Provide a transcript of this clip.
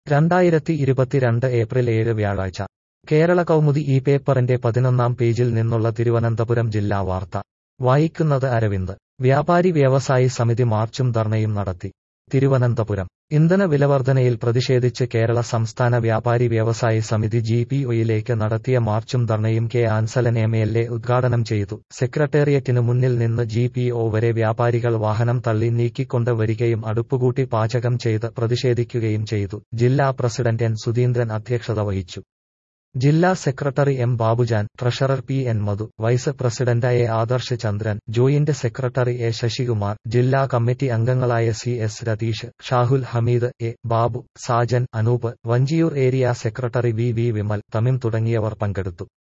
2022 April 7 വ്യാഴാഴ്ച കേരള കൗമുദി ഈ പേപ്പറിന്റെ 11-ാം പേജിൽ നിന്നുള്ള തിരുവനന്തപുരം ജില്ലാ വാർത്ത വായിക്കുന്നത് അരവിന്ദ്. വ്യാപാരി വ്യവസായി സമിതി മാർച്ചും ധർണയും നടത്തി. തിരുവനന്തപുരം ഇന്ധന വിലവർധനയിൽ പ്രതിഷേധിച്ച് കേരള സംസ്ഥാന വ്യാപാരി വ്യവസായി സമിതി GPOയിലേക്ക് നടത്തിയ മാർച്ചും ധർണയും കെ ആൻസലൻ MLA ഉദ്ഘാടനം ചെയ്തു. സെക്രട്ടേറിയറ്റിനു മുന്നിൽ നിന്ന് GPO വരെ വ്യാപാരികൾ വാഹനം തള്ളി നീക്കിക്കൊണ്ട് വരികയും അടുപ്പുകൂട്ടി പാചകം ചെയ്ത് പ്രതിഷേധിക്കുകയും ചെയ്തു. ജില്ലാ പ്രസിഡന്റ് N സുധീന്ദ്രൻ അധ്യക്ഷത വഹിച്ചു. ജില്ലാ secretary M Babujan, treasurer P.N. Madhu, vice president A. Adarsh Chandran, joint secretary A. Sasikumar, ജില്ലാ കമ്മിറ്റി അംഗങ്ങളായ C.S. Ratheesh, Shahul Hameed, A. Babu, Sajan, Anoop, Vanchiyoor area secretary V. Vimal, Thamim തുടങ്ങിയവർ പങ്കെടുത്തു.